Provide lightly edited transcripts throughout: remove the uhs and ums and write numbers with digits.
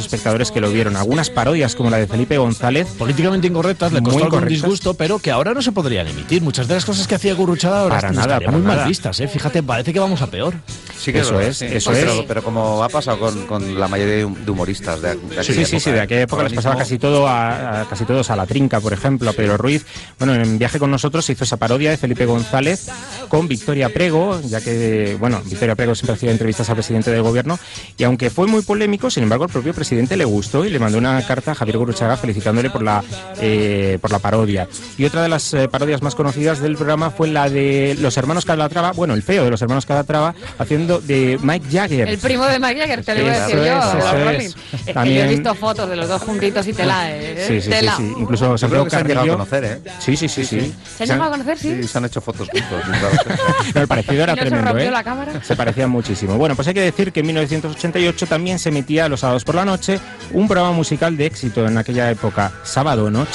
espectadores que lo vieron. Algunas parodias, como la de Felipe González, políticamente incorrectas, le costó algún disgusto, pero que ahora no se podrían emitir. Muchas de las cosas que hacía Gurruchaga ahora estarían muy mal vistas, ¿eh? Fíjate, parece que vamos a peor. Sí que eso es, sí. eso es. Pero como ha pasado con la mayoría de humoristas de aquella época. Sí, de aquella época les pasaba casi todos a la trinca, por ejemplo, a Pedro Ruiz. Bueno, en Viaje con nosotros se hizo esa parodia de Felipe González con Victoria Prego, ya que, Victoria Prego siempre hacía entrevistas al presidente del gobierno, y aunque fue muy polémico, sin embargo, al propio presidente le gustó y le mandó una carta a Javier Gurruchaga felicitándole por la parodia. Y otra de las parodias más conocidas del programa fue la de los hermanos Calatrava, el feo de los hermanos Calatrava, haciendo de Mike Jagger. El primo de Mike Jagger, te lo iba a decir yo. Es que yo he visto fotos de los dos juntitos y tela. Sí. Incluso se han llegado a conocer, ¿eh? Sí. ¿Se han llegado a conocer, sí? Sí, se han hecho fotos juntos. El parecido era tremendo, ¿Se rompió la cámara? Se parecían muchísimo. Bueno, pues hay que decir que en 1988 también se emitía los sábados por la noche un programa musical de éxito en aquella época, Sábado Noche.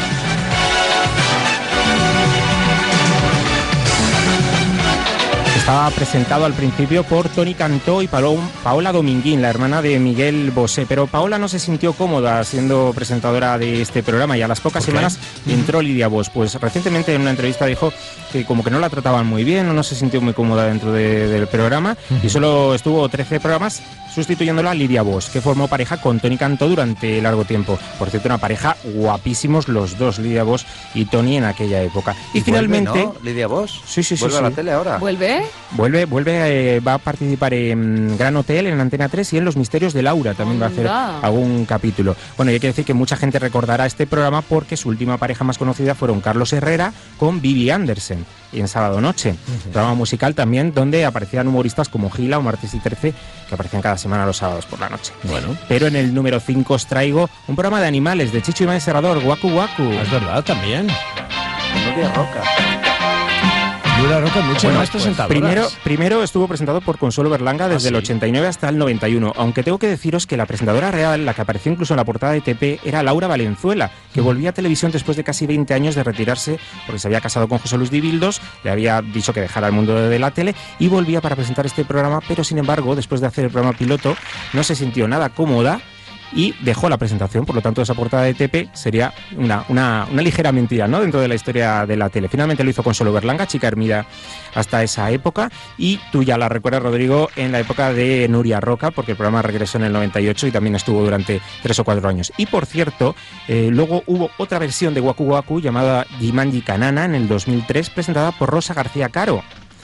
Estaba presentado al principio por Toni Cantó y Paola Dominguín, la hermana de Miguel Bosé, pero Paola no se sintió cómoda siendo presentadora de este programa y a las pocas semanas entró Lidia Bosch. Pues recientemente en una entrevista dijo que como que no la trataban muy bien o no se sintió muy cómoda dentro del programa y solo estuvo 13 programas sustituyéndola a Lidia Bosch, que formó pareja con Toni Cantó durante largo tiempo. Por cierto, una pareja guapísimos los dos, Lidia Bosch y Toni, en aquella época. Y finalmente... Vuelve, ¿no? Lidia Bosch. Sí. ¿Vuelve a la tele ahora? ¿Vuelve? Vuelve, va a participar en Gran Hotel, en Antena 3 y en Los Misterios de Laura también va a hacer algún capítulo. Bueno, y hay que decir que mucha gente recordará este programa porque su última pareja más conocida fueron Carlos Herrera con Vivi Andersen en Sábado Noche. Programa musical también donde aparecían humoristas como Gila o Martes y Terce, que aparecían cada semana los sábados por la noche. Bueno. Pero en el número 5 os traigo un programa de animales de Chicho Ibáñez Serrador, Guacu Guacu. Es verdad, también. Nuria Roca. Nuria Roca, mucho más presentadoras. Primero estuvo presentado por Consuelo Berlanga desde el 89 hasta el 91, aunque tengo que deciros que la presentadora real, la que apareció incluso en la portada de TP, era Laura Valenzuela, que volvía a televisión después de casi 20 años de retirarse porque se había casado con José Luis Dibildos, le había dicho que dejara el mundo de la tele y volvía para presentar este programa, pero sin embargo, después de hacer el programa piloto, no se sintió nada cómoda y dejó la presentación. Por lo tanto, esa portada de TP sería una ligera mentira, ¿no?, dentro de la historia de la tele. Finalmente lo hizo Consuelo Berlanga, chica Hermida hasta esa época, y tú ya la recuerdas, Rodrigo, en la época de Nuria Roca, porque el programa regresó en el 98 y también estuvo durante 3 o 4 años. Y por cierto, luego hubo otra versión de Guacu Guacu llamada Jimanji Canana en el 2003, presentada por Rosa García Caro.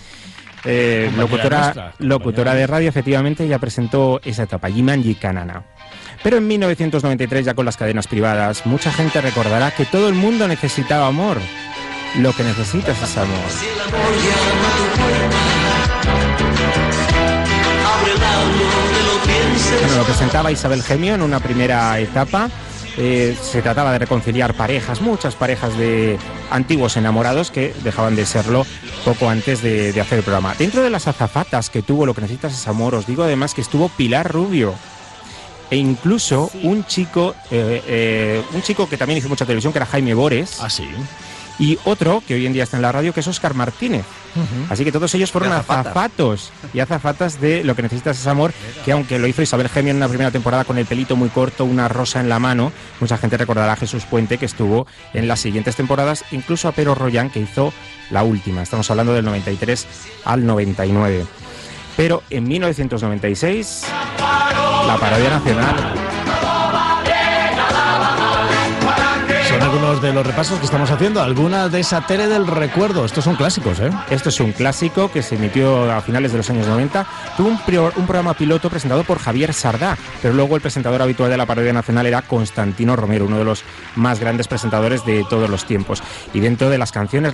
Locutora de radio, efectivamente, ya presentó esa etapa, Jimanji Canana. Pero en 1993, ya con las cadenas privadas, mucha gente recordará que todo el mundo necesitaba amor. Lo que necesitas es amor. Bueno, lo presentaba Isabel Gemio en una primera etapa. Se trataba de reconciliar parejas, muchas parejas de antiguos enamorados que dejaban de serlo poco antes de hacer el programa. Dentro de las azafatas que tuvo Lo que necesitas es amor, os digo además que estuvo Pilar Rubio. E incluso un chico que también hizo mucha televisión, que era Jaime Bores. Ah, sí. Y otro, que hoy en día está en la radio, que es Óscar Martínez. Así que todos ellos fueron azafatos y azafatas de Lo que necesitas es amor, que aunque lo hizo Isabel Gemio en una primera temporada con el pelito muy corto, una rosa en la mano, mucha gente recordará a Jesús Puente, que estuvo en las siguientes temporadas, incluso a Pedro Rollán, que hizo la última. Estamos hablando del 93 al 99. Pero en 1996, la parodia nacional. Son algunos de los repasos que estamos haciendo, algunas de esa tele del recuerdo. Estos son clásicos, ¿eh? Esto es un clásico que se emitió a finales de los años 90. Tuvo un programa piloto presentado por Javier Sardá, pero luego el presentador habitual de la parodia nacional era Constantino Romero, uno de los más grandes presentadores de todos los tiempos. Y dentro de las canciones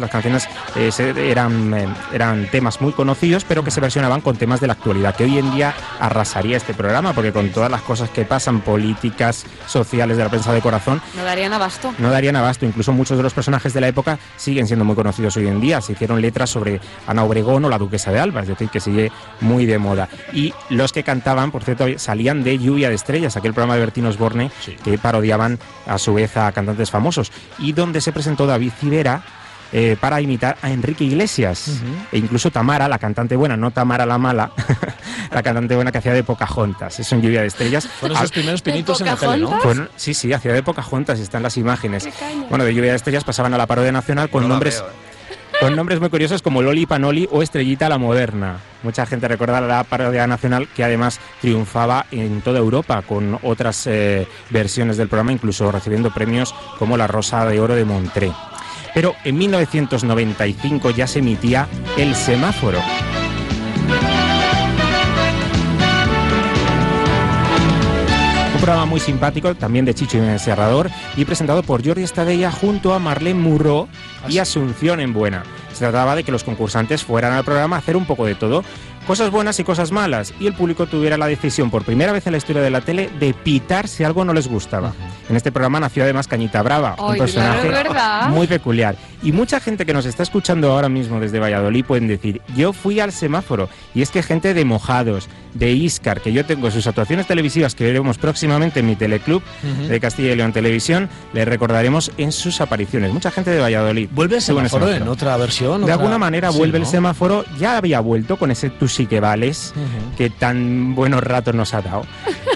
eran temas muy conocidos, pero que se versionaban con temas de la actualidad, que hoy en día arrasaría este programa, porque con todas las cosas que pasan, políticas, sociales, de la prensa de corazón, no darían abasto. No darían abasto. Incluso muchos de los personajes de la época siguen siendo muy conocidos hoy en día. Se hicieron letras sobre Ana Obregón o la Duquesa de Alba, es decir, que sigue muy de moda. Y los que cantaban, por cierto, salían de Lluvia de Estrellas, aquel programa de Bertín Osborne, que parodiaban a su vez a cantantes famosos, y donde se presentó David Civera para imitar a Enrique Iglesias. E incluso Tamara, la cantante buena, no Tamara la mala, la cantante buena que hacía de Pocahontas. Eso en Lluvia de Estrellas. Fueron esos primeros pinitos en la tele, ¿no? Sí, hacía de Pocahontas, están las imágenes. Bueno, de Lluvia de Estrellas pasaban a la parodia nacional con nombres... Con nombres muy curiosos como Loli Panoli o Estrellita la Moderna. Mucha gente recuerda la parodia nacional, que además triunfaba en toda Europa con otras versiones del programa, incluso recibiendo premios como la Rosa de Oro de Montré. Pero en 1995 ya se emitía El Semáforo. Un programa muy simpático, también de Chicho y Serrador, y presentado por Jordi Estadella junto a Marlene Murró y Asunción en Buena. Se trataba de que los concursantes fueran al programa a hacer un poco de todo, cosas buenas y cosas malas, y el público tuviera la decisión por primera vez en la historia de la tele de pitar si algo no les gustaba. En este programa nació además Cañita Brava, un personaje muy peculiar. Y mucha gente que nos está escuchando ahora mismo desde Valladolid pueden decir, yo fui al Semáforo. Y es que gente de Mojados, de Íscar, que yo tengo sus actuaciones televisivas que veremos próximamente en mi teleclub de Castilla y León Televisión, les recordaremos en sus apariciones. Mucha gente de Valladolid. ¿Vuelve el Semáforo en otra versión? De alguna manera vuelve el Semáforo. Ya había vuelto con ese Tú sí que vales, que tan buenos ratos nos ha dado.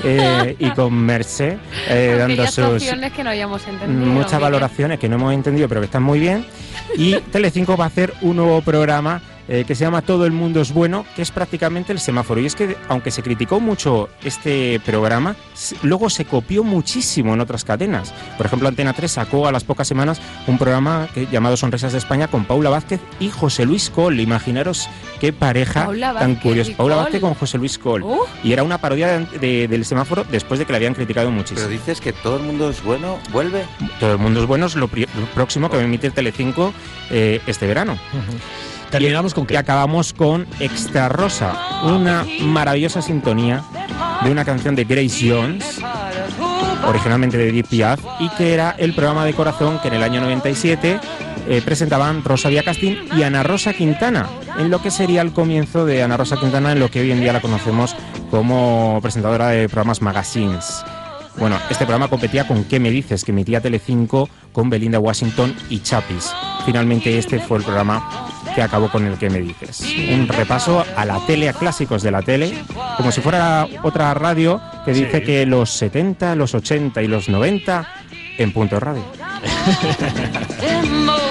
Y con Mercé dando sus... que no habíamos entendido. Muchas valoraciones que no hemos entendido, pero que están muy bien. Y Telecinco va a hacer un nuevo programa que se llama Todo el mundo es bueno, que es prácticamente el Semáforo. Y es que, aunque se criticó mucho este programa, luego se copió muchísimo en otras cadenas. Por ejemplo, Antena 3 sacó a las pocas semanas un programa llamado Sonrisas de España con Paula Vázquez y José Luis Col. Imaginaros qué pareja tan curiosa. Paula Vázquez con José Luis Col. Y era una parodia del Semáforo después de que le habían criticado muchísimo. Pero dices que Todo el mundo es bueno, ¿vuelve? Todo el mundo es bueno es lo próximo que va a emitir Telecinco este verano. ¿Terminamos con qué? Y acabamos con Extra Rosa, una maravillosa sintonía de una canción de Grace Jones, originalmente de Edith Piaf, y que era el programa de corazón que en el año 97 presentaban Rosalía Castín y Ana Rosa Quintana, en lo que sería el comienzo de Ana Rosa Quintana, en lo que hoy en día la conocemos como presentadora de programas magazines. Bueno, este programa competía con ¿Qué me dices?, que emitía Telecinco con Belinda Washington y Chapis. Finalmente este fue el programa que acabó con el ¿Qué me dices? Un repaso a la tele, a clásicos de la tele, como si fuera otra radio que dice que los 70, los 80 y los 90 en Punto Radio.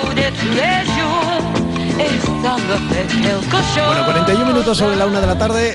Bueno, 41 minutos sobre la 1 de la tarde.